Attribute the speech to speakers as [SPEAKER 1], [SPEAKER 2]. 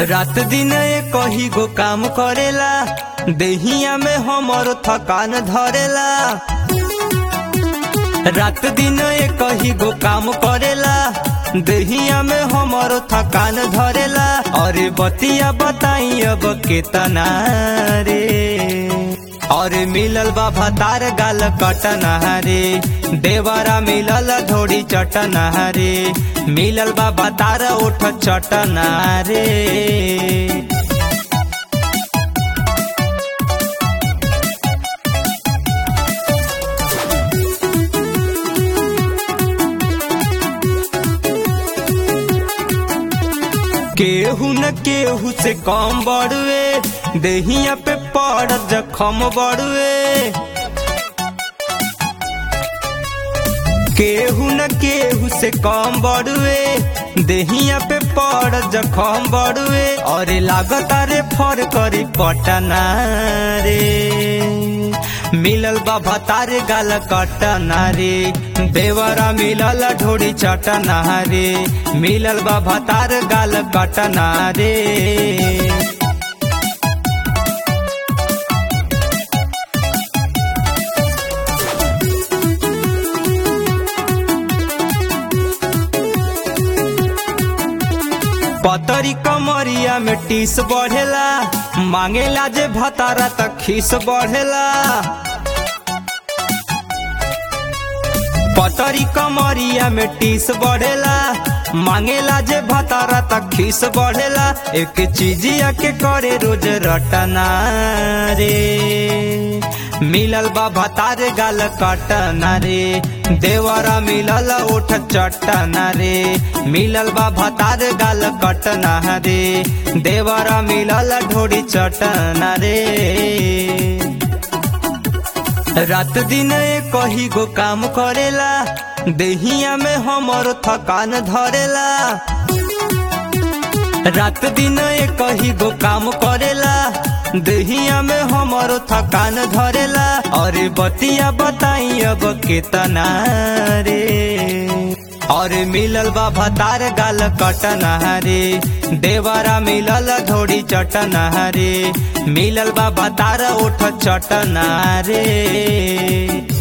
[SPEAKER 1] रात दिन कही गो काम करेला, देहिया में हमर थकान धरेला। रात दिन कही गो काम करेला, देहिया में हमर थकान धरेला। अरे बतिया बताई अब केतना रे, अरे मिलल बा भतार गाल कटना रे, देवरा मिलल धोड़ी चटना रे, मिलल बा भतार उठ चटना रे। केहू न केहू से कम बड़ुए, देहिया पे पड़ जखम बड़ुए। केहू न केहू से कम बड़ुए, देहिया पे पड़ जखम बड़ुए। अरे लागता रे फर करी पटना रे, मिलल बा भतार गाल कटना रे, देवरा मिलल ढोड़ी चटना रे, मिलल बा भतार गाल कटना रे। पतरी कमरिया में टीस बढ़ेला, मांगेला जे भतारा तक खीस बढ़ेला। पतरी कमरिया में टीस बढ़ेला, मांगेला जे भतारा तक खीस बढ़ेला। एक चीजिया के करे रोज रटना रे, मिलल बा भतार गाल कटना रे, देवरा मिलल उठ चटना रे, मिलल बा भतार गाल कटना रे, देवरा मिलल ढोड़ी चटना रे। रात दिन कही गो काम करेला, देहिया में हमर थकान धरेला। रात दिन कही गो काम करेला, देहिया में हमर थकान धरेला। अरे बतिया बताई अब केतना रे, अरे मिलल बा भतार गाल कटना रे, देवरा मिलल धोड़ी चटना रे, मिलल बा भतार उठ चटना रे।